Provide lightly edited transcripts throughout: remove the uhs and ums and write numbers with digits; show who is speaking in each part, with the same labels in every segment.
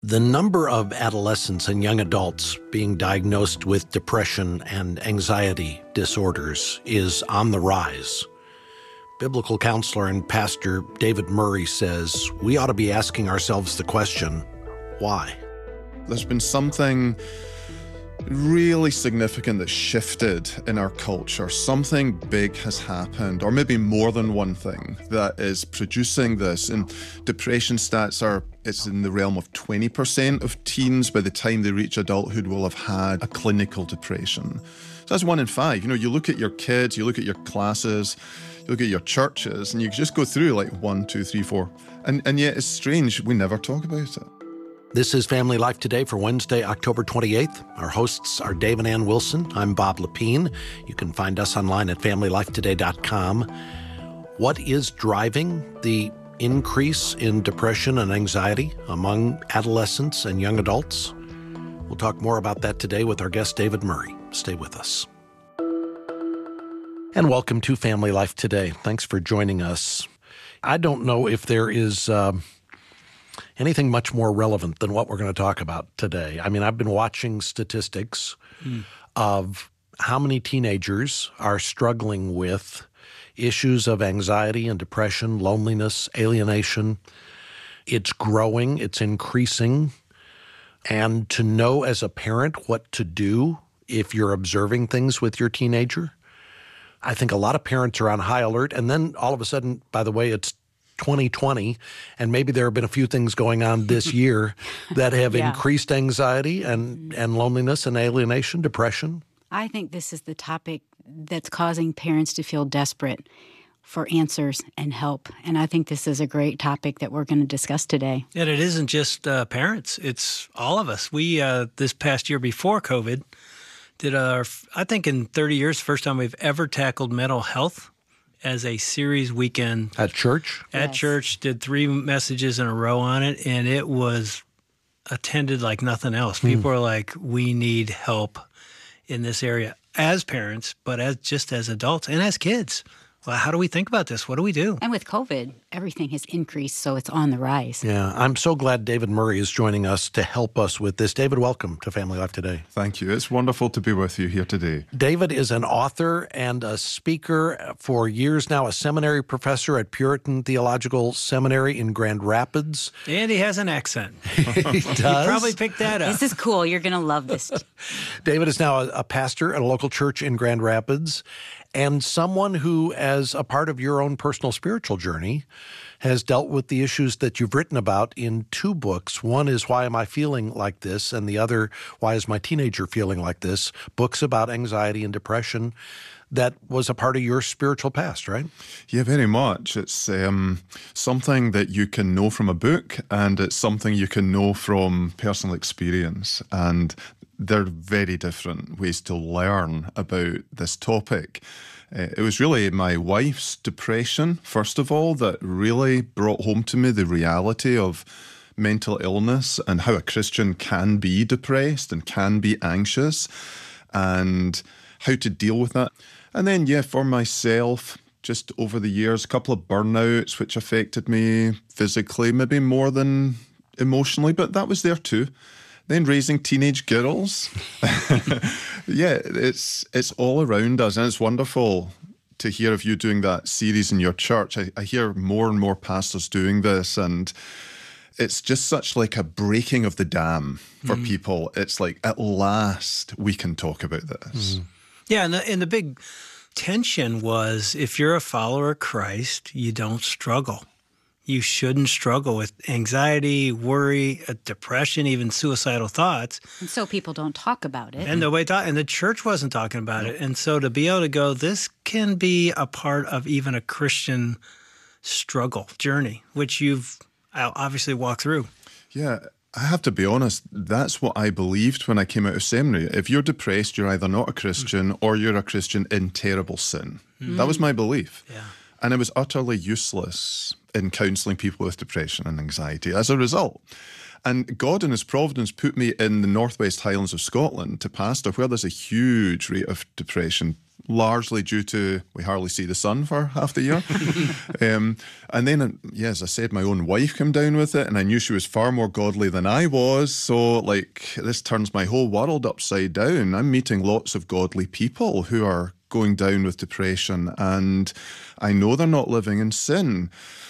Speaker 1: The number of adolescents and young adults being diagnosed with depression and anxiety disorders is on the rise. Biblical counselor and pastor David Murray says we ought to be asking ourselves the question, why?
Speaker 2: There's been something really significant that shifted in our culture. Something big has happened, or maybe more than one thing, that is producing this. And depression stats it's in the realm of 20% of teens by the time they reach adulthood will have had a clinical depression. So that's 1 in 5. You look at your kids, you look at your classes, you look at your churches, and you just go through like 1, 2, 3, 4. And yet it's strange, we never talk about it.
Speaker 1: This is Family Life Today for Wednesday, October 28th. Our hosts are Dave and Ann Wilson. I'm Bob Lepine. You can find us online at FamilyLifeToday.com. What is driving the increase in depression and anxiety among adolescents and young adults? We'll talk more about that today with our guest, David Murray. Stay with us. And welcome to Family Life Today. Thanks for joining us. I don't know if there is anything much more relevant than what we're going to talk about today. I mean, I've been watching statistics of how many teenagers are struggling with issues of anxiety and depression, loneliness, alienation. It's growing, it's increasing. And to know as a parent what to do if you're observing things with your teenager, I think a lot of parents are on high alert. And then all of a sudden, by the way, it's 2020, and maybe there have been a few things going on this year that have increased anxiety and loneliness and alienation, depression.
Speaker 3: I think this is the topic that's causing parents to feel desperate for answers and help. And I think this is a great topic that we're going to discuss today.
Speaker 4: And it isn't just parents, it's all of us. We, this past year before COVID, did I think in 30 years, first time we've ever tackled mental health as a series weekend.
Speaker 1: At church?
Speaker 4: At church, did 3 messages in a row on it, and it was attended like nothing else. People are like, we need help in this area as parents, but as adults and as kids. Well, how do we think about this? What do we do?
Speaker 3: And with COVID, everything has increased, so it's on the rise.
Speaker 1: Yeah, I'm so glad David Murray is joining us to help us with this. David, welcome to Family Life Today.
Speaker 2: Thank you. It's wonderful to be with you here today.
Speaker 1: David is an author and a speaker for years now, a seminary professor at Puritan Theological Seminary in Grand Rapids.
Speaker 4: And he has an accent.
Speaker 1: He does.
Speaker 4: You probably picked that up.
Speaker 3: This is cool. You're going to love this.
Speaker 1: David is now a pastor at a local church in Grand Rapids, and someone who, as a part of your own personal spiritual journey, has dealt with the issues that you've written about in 2 books. One is Why Am I Feeling Like This? And the other, Why Is My Teenager Feeling Like This? Books about anxiety and depression that was a part of your spiritual past, right?
Speaker 2: Yeah, very much. It's something that you can know from a book, and it's something you can know from personal experience. And they're very different ways to learn about this topic. It was really my wife's depression, first of all, that really brought home to me the reality of mental illness and how a Christian can be depressed and can be anxious and how to deal with that. And then, for myself, just over the years, a couple of burnouts which affected me physically, maybe more than emotionally, but that was there too. Then raising teenage girls. It's all around us, and it's wonderful to hear of you doing that series in your church. I hear more and more pastors doing this, and it's just such like a breaking of the dam for people. It's like, at last we can talk about this.
Speaker 4: Yeah, and the big tension was, if you're a follower of Christ, you don't struggle. You shouldn't struggle with anxiety, worry, depression, even suicidal thoughts.
Speaker 3: And so people don't talk about it.
Speaker 4: And nobody thought, and the church wasn't talking about it. And so to be able to go, this can be a part of even a Christian struggle journey, which you've obviously walked through.
Speaker 2: Yeah, I have to be honest, that's what I believed when I came out of seminary. If you're depressed, you're either not a Christian or you're a Christian in terrible sin. That was my belief.
Speaker 4: Yeah.
Speaker 2: And it was utterly useless in counselling people with depression and anxiety as a result. And God in His providence put me in the Northwest Highlands of Scotland to pastor, where there's a huge rate of depression largely due to we hardly see the sun for half the year. And then, as I said, my own wife came down with it, and I knew she was far more godly than I was. So, this turns my whole world upside down. I'm meeting lots of godly people who are going down with depression, and I know they're not living in sin.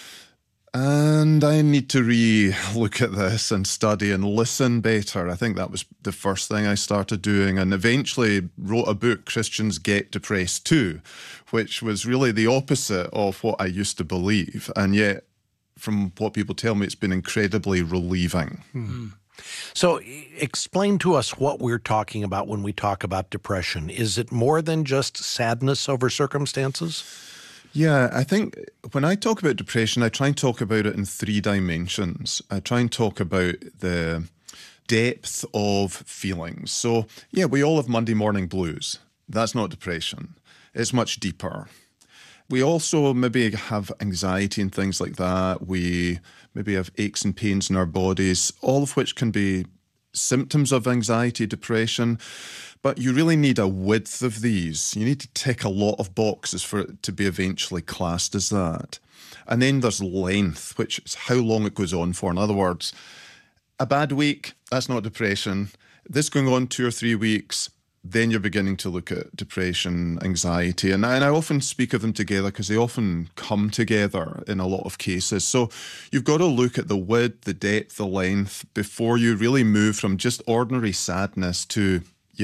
Speaker 2: And I need to look at this and study and listen better. I think that was the first thing I started doing, and eventually wrote a book, Christians Get Depressed Too, which was really the opposite of what I used to believe. And yet, from what people tell me, it's been incredibly relieving.
Speaker 1: Mm-hmm. So explain to us what we're talking about when we talk about depression. Is it more than just sadness over circumstances?
Speaker 2: Yeah, I think when I talk about depression, I try and talk about it in 3 dimensions. I try and talk about the depth of feelings. So, we all have Monday morning blues. That's not depression. It's much deeper. We also maybe have anxiety and things like that. We maybe have aches and pains in our bodies, all of which can be symptoms of anxiety, depression. But you really need a width of these. You need to tick a lot of boxes for it to be eventually classed as that. And then there's length, which is how long it goes on for. In other words, a bad week, that's not depression. This going on 2 or 3 weeks, then you're beginning to look at depression, anxiety. And I often speak of them together because they often come together in a lot of cases. So you've got to look at the width, the depth, the length before you really move from just ordinary sadness to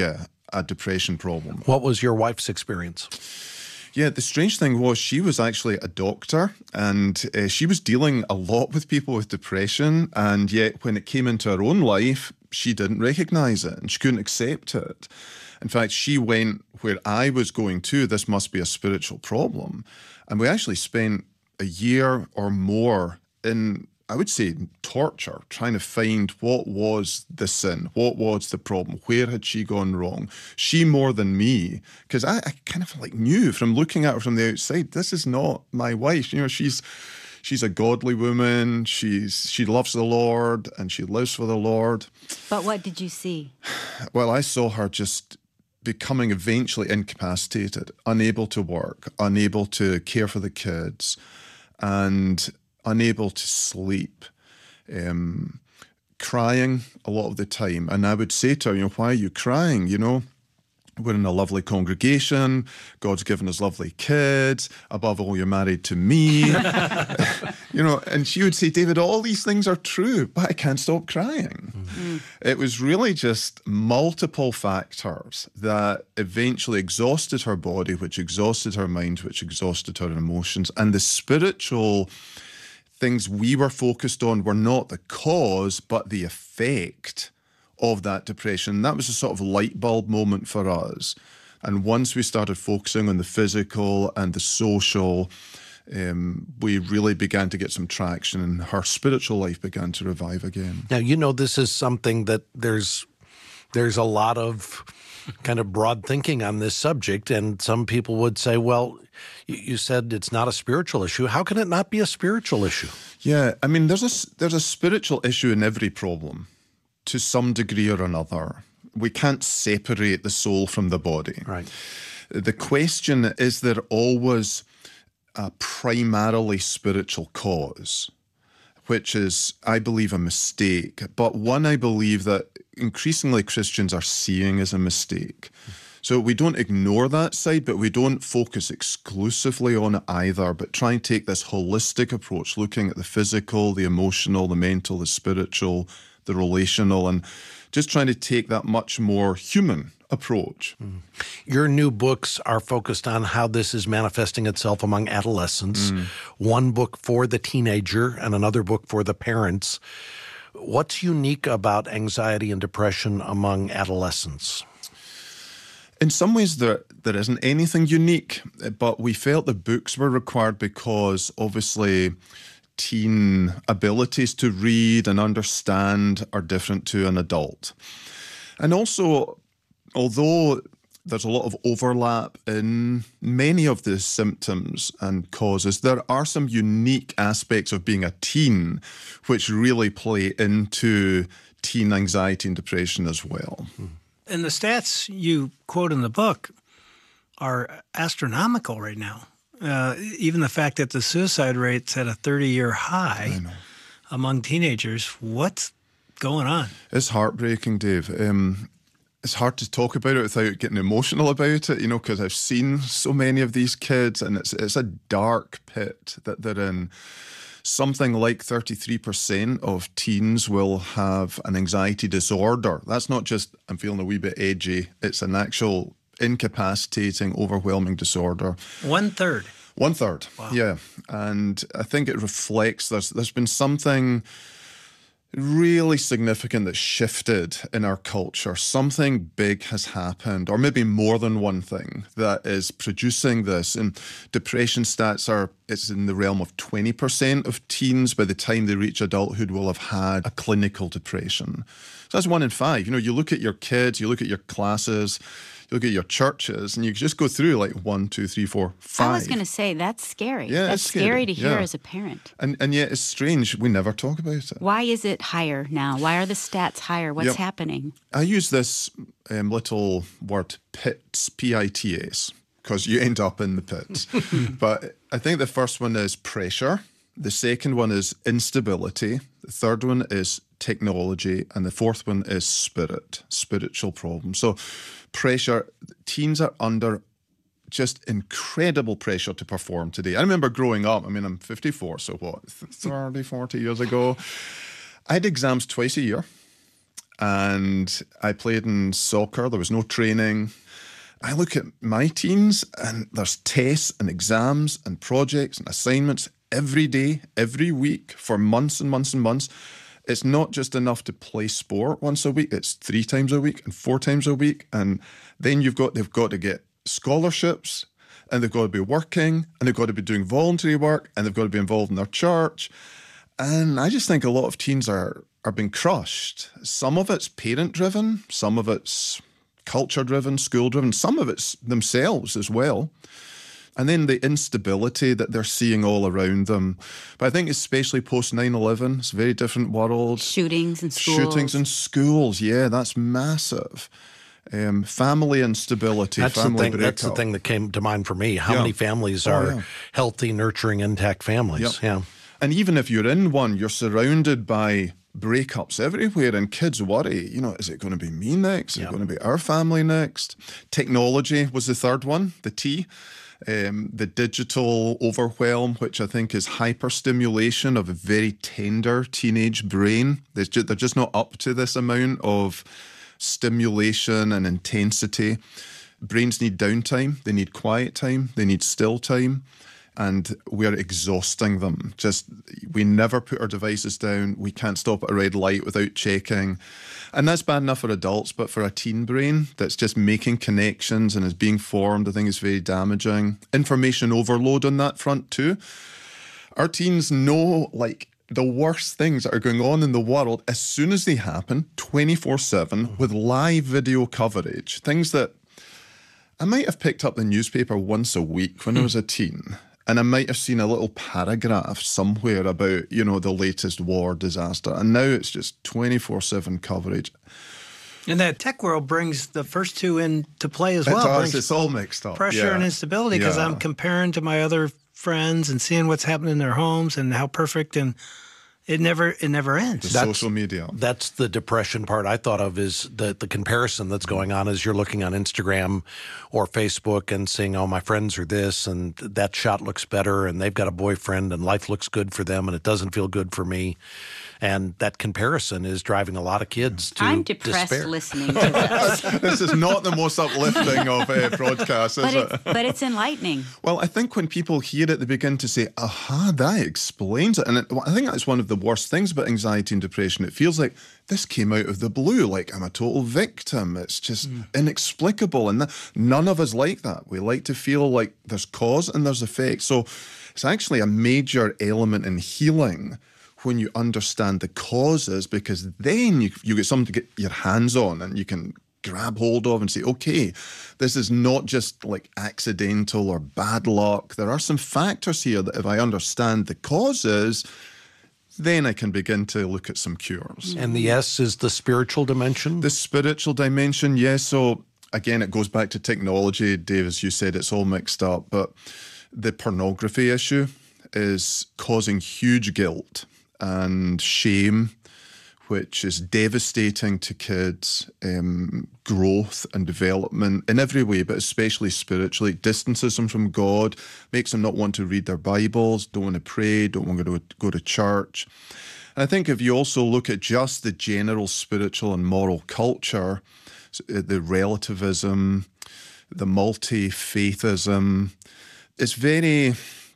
Speaker 2: a depression problem.
Speaker 1: What was your wife's experience?
Speaker 2: Yeah, the strange thing was she was actually a doctor, and she was dealing a lot with people with depression, and yet when it came into her own life, she didn't recognize it and she couldn't accept it. In fact, she went where I was going to, this must be a spiritual problem. And we actually spent a year or more in, I would say, torture, trying to find what was the sin, what was the problem, where had she gone wrong? She more than me, because I kind of knew from looking at her from the outside, this is not my wife. She's a godly woman. She loves the Lord and she lives for the Lord.
Speaker 3: But what did you see?
Speaker 2: Well, I saw her just becoming eventually incapacitated, unable to work, unable to care for the kids, and unable to sleep, crying a lot of the time. And I would say to her, why are you crying? We're in a lovely congregation. God's given us lovely kids. Above all, you're married to me. And she would say, David, all these things are true, but I can't stop crying. Mm-hmm. It was really just multiple factors that eventually exhausted her body, which exhausted her mind, which exhausted her emotions. And the spiritual things we were focused on were not the cause, but the effect of that depression. That was a sort of light bulb moment for us. And once we started focusing on the physical and the social, we really began to get some traction, and her spiritual life began to revive again.
Speaker 1: Now, this is something that there's a lot of kind of broad thinking on this subject, and some people would say, well, you said it's not a spiritual issue. How can it not be a spiritual issue?
Speaker 2: Yeah, I mean, there's a spiritual issue in every problem, to some degree or another. We can't separate the soul from the body.
Speaker 1: Right.
Speaker 2: The question is there always a primarily spiritual cause, which is, I believe, a mistake, but one I believe that increasingly Christians are seeing as a mistake. So we don't ignore that side, but we don't focus exclusively on it either, but try and take this holistic approach, looking at the physical, the emotional, the mental, the spiritual, the relational, and just trying to take that much more human approach. Mm.
Speaker 1: Your new books are focused on how this is manifesting itself among adolescents. One book for the teenager and another book for the parents. What's unique about anxiety and depression among adolescents?
Speaker 2: In some ways, there isn't anything unique, but we felt the books were required because obviously teen abilities to read and understand are different to an adult. And also, although there's a lot of overlap in many of the symptoms and causes, there are some unique aspects of being a teen which really play into teen anxiety and depression as well.
Speaker 4: And the stats you quote in the book are astronomical right now. Even the fact that the suicide rate's at a 30-year high among teenagers, what's going on?
Speaker 2: It's heartbreaking, Dave. It's hard to talk about it without getting emotional about it, because I've seen so many of these kids, and it's a dark pit that they're in. Something like 33% of teens will have an anxiety disorder. That's not just, I'm feeling a wee bit edgy. It's an actual incapacitating, overwhelming disorder.
Speaker 4: 1/3.
Speaker 2: 1/3,
Speaker 4: wow.
Speaker 2: Yeah. And I think it reflects, there's been something really significant that shifted in our culture. Something big has happened, or maybe more than one thing, that is producing this. And depression stats it's in the realm of 20% of teens by the time they reach adulthood will have had a clinical depression. So that's 1 in 5. You look at your kids, you look at your classes, you look at your churches, and you just go through like 1, 2, 3, 4, 5.
Speaker 3: I was going to say, that's scary.
Speaker 2: Yeah,
Speaker 3: that's
Speaker 2: it's
Speaker 3: scary to hear
Speaker 2: yeah.
Speaker 3: as a parent.
Speaker 2: And yet it's strange, we never talk about it.
Speaker 3: Why is it higher now? Why are the stats higher? What's happening?
Speaker 2: I use this little word PITS, P-I-T-S, because you end up in the pits. But I think the first one is pressure. The second one is instability. The third one is technology. And the fourth one is spiritual problems. So pressure, teens are under just incredible pressure to perform today. I remember growing up, I'm 54, so what, 30, 40 years ago, I had exams twice a year, and I played in soccer. There was no training. I look at my teens, and there's tests and exams and projects and assignments every day, every week, for months and months and months. It's not just enough to play sport once a week. It's 3 times a week and 4 times a week. And then they've got to get scholarships, and they've got to be working, and they've got to be doing voluntary work, and they've got to be involved in their church. And I just think a lot of teens are being crushed. Some of it's parent-driven, some of it's culture-driven, school-driven, some of it's themselves as well. And then the instability that they're seeing all around them. But I think especially post 9/11, it's a very different world.
Speaker 3: Shootings in schools.
Speaker 2: Shootings in schools, yeah, that's massive. Family instability, family breakup.
Speaker 1: That's the thing that came to mind for me. How many families are healthy, nurturing, intact families? Yeah.
Speaker 2: And even if you're in one, you're surrounded by breakups everywhere, and kids worry, is it going to be me next? Is it going to be our family next? Technology was the third one, the T. The digital overwhelm, which I think is hyperstimulation of a very tender teenage brain. They're just not up to this amount of stimulation and intensity. Brains need downtime, they need quiet time, they need still time, and we're exhausting them. We never put our devices down. We can't stop at a red light without checking. And that's bad enough for adults, but for a teen brain that's just making connections and is being formed, I think it's very damaging. Information overload on that front too. Our teens know the worst things that are going on in the world as soon as they happen, 24/7, with live video coverage. Things that I might have picked up the newspaper once a week when I was a teen, and I might have seen a little paragraph somewhere about, the latest war disaster. And now it's just 24/7 coverage.
Speaker 4: And that tech world brings the first two into play as well.
Speaker 2: It does. It's all mixed up.
Speaker 4: Pressure and instability, because I'm comparing to my other friends and seeing what's happening in their homes and how perfect, and it never ends.
Speaker 2: Social media.
Speaker 1: That's the depression part I thought of, is the comparison that's going on as you're looking on Instagram or Facebook and seeing, oh, my friends are this, and that shot looks better, and they've got a boyfriend, and life looks good for them, and it doesn't feel good for me. And that comparison is driving a lot of kids to
Speaker 3: I'm depressed
Speaker 1: despair.
Speaker 3: listening to this.
Speaker 2: This is not the most uplifting of broadcasts, is it?
Speaker 3: But it's enlightening.
Speaker 2: Well, I think when people hear it, they begin to say, aha, that explains it. And I think that's one of the worst things about anxiety and depression. It feels like this came out of the blue, like I'm a total victim. It's just inexplicable. And none of us like that. We like to feel like there's cause and there's effect. So it's actually a major element in healing when you understand the causes, because then you get something to get your hands on and you can grab hold of and say, okay, this is not just like accidental or bad luck. There are some factors here that if I understand the causes, then I can begin to look at some cures.
Speaker 1: And the S is the spiritual dimension?
Speaker 2: The spiritual dimension, yes. So again, it goes back to technology. Dave, as you said, it's all mixed up. But the pornography issue is causing huge guilt and shame, which is devastating to kids' growth and development in every way, but especially spiritually. It distances them from God, makes them not want to read their Bibles, don't want to pray, don't want to go to church. And I think if you also look at just the general spiritual and moral culture, the relativism, the multi-faithism, it's very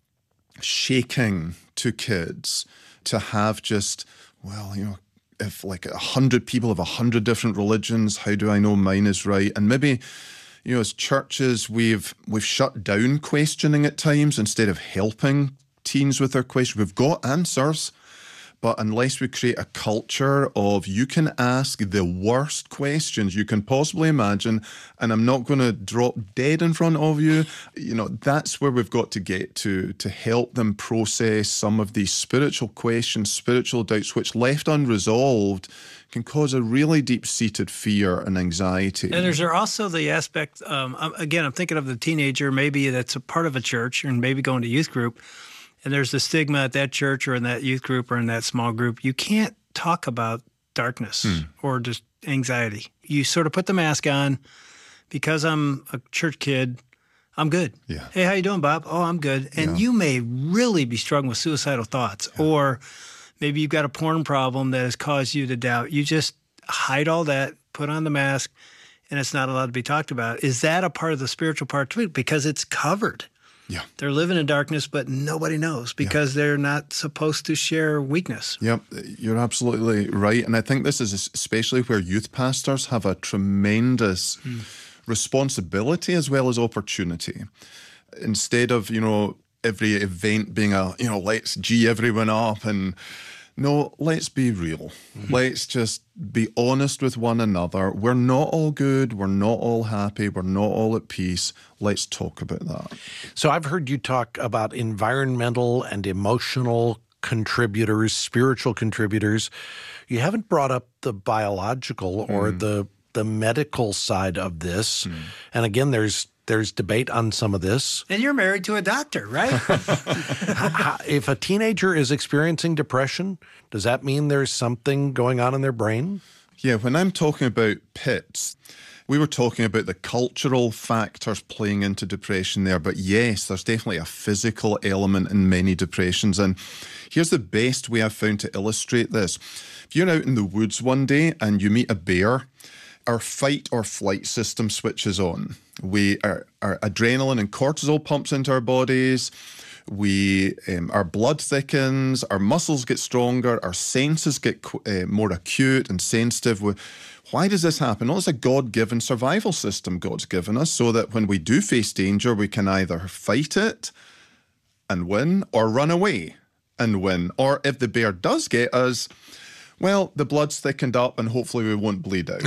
Speaker 2: shaking to kids to have just, well, if like 100 people have 100 different religions, how do I know mine is right? And maybe, as churches, we've shut down questioning at times instead of helping teens with their questions. We've got answers, but unless we create a culture of you can ask the worst questions you can possibly imagine, and I'm not going to drop dead in front of you, that's where we've got to get to help them process some of these spiritual questions, spiritual doubts, which left unresolved can cause a really deep-seated fear and anxiety.
Speaker 4: And there's also the aspect, again, I'm thinking of the teenager, maybe that's a part of a church and maybe going to youth group. And there's the stigma at that church or in that youth group or in that small group. You can't talk about darkness or just anxiety. You sort of put the mask on. Because I'm a church kid, I'm good.
Speaker 2: Yeah.
Speaker 4: Hey, how you doing, Bob? Oh, I'm good. And you may really be struggling with suicidal thoughts. Yeah. Or maybe you've got a porn problem that has caused you to doubt. You just hide all that, put on the mask, and it's not allowed to be talked about. Is that a part of the spiritual part too? Because it's covered.
Speaker 2: Yeah.
Speaker 4: They're living in darkness, but nobody knows because they're not supposed to share weakness.
Speaker 2: Yep, you're absolutely right. And I think this is especially where youth pastors have a tremendous responsibility as well as opportunity. Instead of, every event being let's G everyone up and no, let's be real. Let's just be honest with one another. We're not all good. We're not all happy. We're not all at peace. Let's talk about that.
Speaker 1: So I've heard you talk about environmental and emotional contributors, spiritual contributors. You haven't brought up the biological or the medical side of this. And again, there's debate on some of this.
Speaker 4: And you're married to a doctor, right?
Speaker 1: If a teenager is experiencing depression, does that mean there's something going on in their brain?
Speaker 2: Yeah, when I'm talking about PITS, we were talking about the cultural factors playing into depression there. But yes, there's definitely a physical element in many depressions. And here's the best way I've found to illustrate this. If you're out in the woods one day and you meet a bear, our fight or flight system switches on. Our adrenaline and cortisol pumps into our bodies. Our blood thickens, our muscles get stronger, our senses get more acute and sensitive. Why does this happen? Well, it's a God-given survival system God's given us so that when we do face danger, we can either fight it and win or run away and win. Or if the bear does get us, well, the blood's thickened up and hopefully we won't bleed out,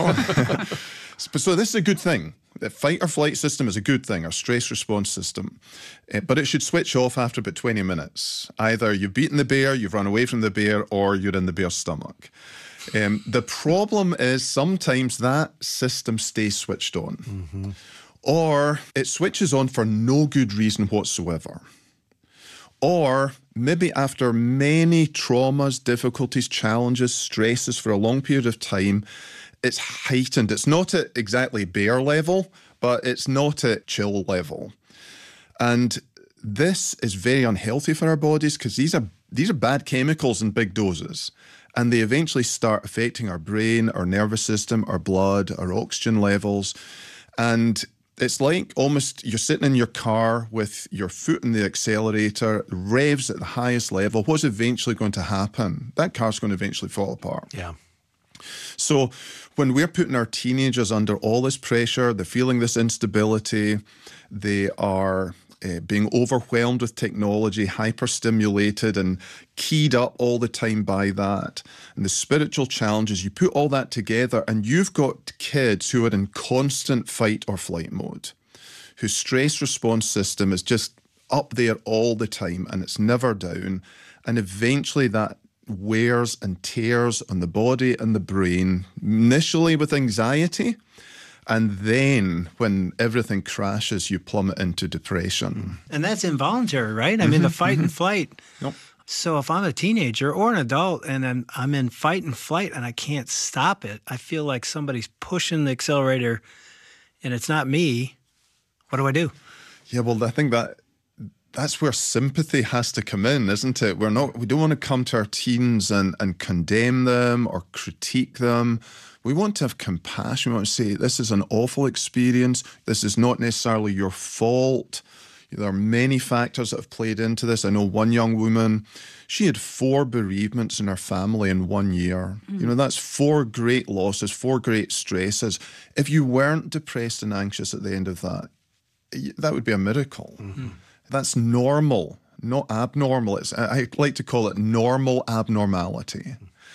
Speaker 2: So this is a good thing. The fight or flight system is a good thing, our stress response system. But it should switch off after about 20 minutes. Either you've beaten the bear, you've run away from the bear, or you're in the bear's stomach. The problem is sometimes that system stays switched on. Or it switches on for no good reason whatsoever. Or maybe after many traumas, difficulties, challenges, stresses for a long period of time, it's heightened. It's not at exactly bear level, but it's not at chill level. And this is very unhealthy for our bodies because these are bad chemicals in big doses. And they eventually start affecting our brain, our nervous system, our blood, our oxygen levels. And it's like almost you're sitting in your car with your foot in the accelerator, revs at the highest level. What's eventually going to happen? That car's going to eventually fall apart.
Speaker 1: Yeah.
Speaker 2: So when we're putting our teenagers under all this pressure, they're feeling this instability, they are being overwhelmed with technology, hyperstimulated and keyed up all the time by that. And the spiritual challenges, you put all that together and you've got kids who are in constant fight or flight mode, whose stress response system is just up there all the time and it's never down. And eventually that wears and tears on the body and the brain, initially with anxiety, And then when everything crashes, you plummet into depression.
Speaker 4: And that's involuntary, right? I mean, the fight and flight.
Speaker 2: Yep.
Speaker 4: So if I'm a teenager or an adult and I'm in fight and flight and I can't stop it, I feel like somebody's pushing the accelerator and it's not me. What do I do?
Speaker 2: Yeah, well, I think that's where sympathy has to come in, isn't it? We don't want to come to our teens and condemn them or critique them. We want to have compassion. We want to say, this is an awful experience. This is not necessarily your fault. There are many factors that have played into this. I know one young woman, she had 4 bereavements in her family in 1 year. That's 4 great losses, 4 great stresses. If you weren't depressed and anxious at the end of that, that would be a miracle. That's normal, not abnormal. I like to call it normal abnormality.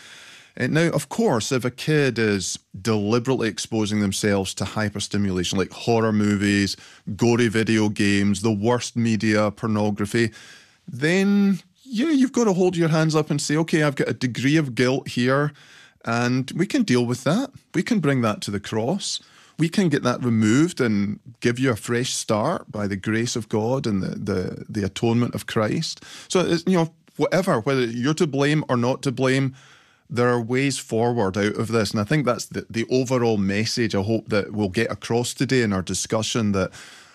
Speaker 2: Now, of course, if a kid is deliberately exposing themselves to hyperstimulation, like horror movies, gory video games, the worst media, pornography, then, you've got to hold your hands up and say, okay, I've got a degree of guilt here, and we can deal with that. We can bring that to the cross. We can get that removed and give you a fresh start by the grace of God and the atonement of Christ. So, it's, whether you're to blame or not to blame, there are ways forward out of this. And I think that's the overall message I hope that we'll get across today in our discussion, that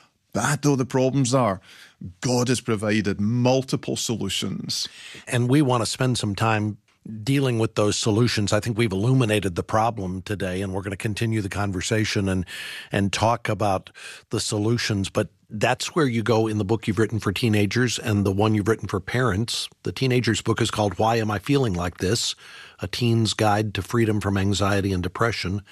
Speaker 2: bad though the problems are, God has provided multiple solutions.
Speaker 1: And we want to spend some time dealing with those solutions. I think we've illuminated the problem today, and we're going to continue the conversation and talk about the solutions. But that's where you go in the book you've written for teenagers and the one you've written for parents. The teenagers book is called Why Am I Feeling Like This? A Teen's Guide to Freedom from Anxiety and Depression.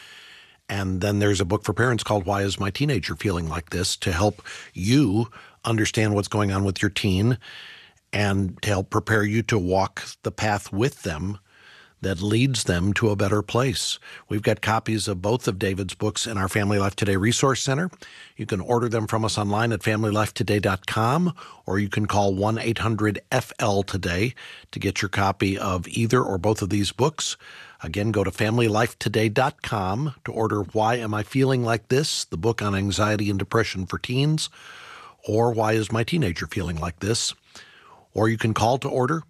Speaker 1: And then there's a book for parents called Why Is My Teenager Feeling Like This? To help you understand what's going on with your teen and to help prepare you to walk the path with them that leads them to a better place. We've got copies of both of David's books in our Family Life Today Resource Center. You can order them from us online at FamilyLifeToday.com, or you can call 1-800-FL-TODAY to get your copy of either or both of these books. Again, go to FamilyLifeToday.com to order Why Am I Feeling Like This?, the book on anxiety and depression for teens, or Why Is My Teenager Feeling Like This? Or you can call to order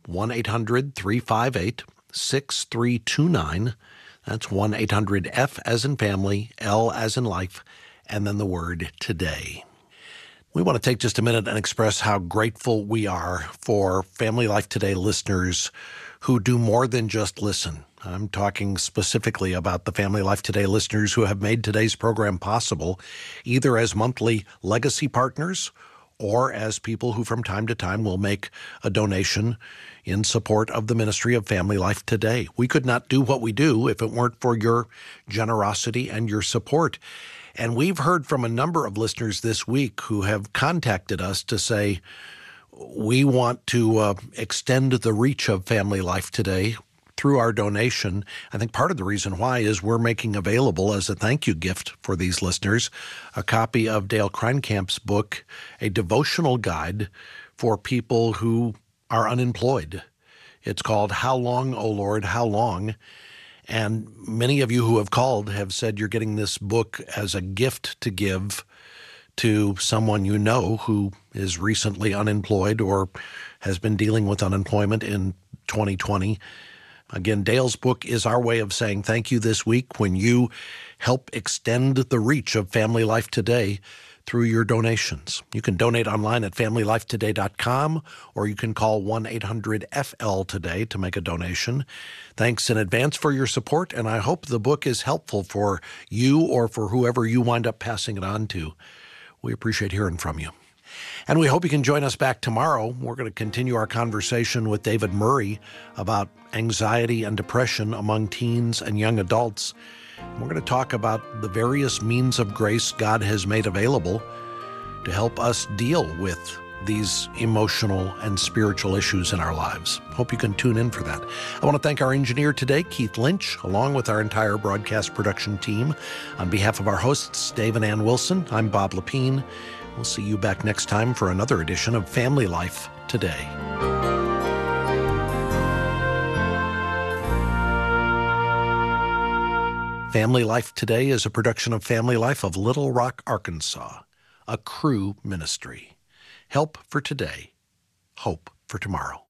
Speaker 1: 1-800-358-6329. That's 1-800-F as in family, L as in life, and then the word today. We want to take just a minute and express how grateful we are for Family Life Today listeners who do more than just listen. I'm talking specifically about the Family Life Today listeners who have made today's program possible, either as monthly legacy partners or as people who from time to time will make a donation in support of the ministry of Family Life Today. We could not do what we do if it weren't for your generosity and your support. And we've heard from a number of listeners this week who have contacted us to say, we want to extend the reach of Family Life Today through our donation. I think part of the reason why is we're making available as a thank you gift for these listeners a copy of Dale Kreinkamp's book, a devotional guide for people who are unemployed. It's called How Long, O Lord, How Long? And many of you who have called have said you're getting this book as a gift to give to someone you know who is recently unemployed or has been dealing with unemployment in 2020. Again, Dale's book is our way of saying thank you this week when you help extend the reach of Family Life Today through your donations. You can donate online at FamilyLifeToday.com, or you can call 1-800-FL-TODAY to make a donation. Thanks in advance for your support, and I hope the book is helpful for you or for whoever you wind up passing it on to. We appreciate hearing from you. And we hope you can join us back tomorrow. We're going to continue our conversation with David Murray about anxiety and depression among teens and young adults. We're going to talk about the various means of grace God has made available to help us deal with these emotional and spiritual issues in our lives. Hope you can tune in for that. I want to thank our engineer today, Keith Lynch, along with our entire broadcast production team. On behalf of our hosts, Dave and Ann Wilson, I'm Bob Lepine. We'll see you back next time for another edition of Family Life Today. Family Life Today is a production of Family Life of Little Rock, Arkansas, a Cru ministry. Help for today, hope for tomorrow.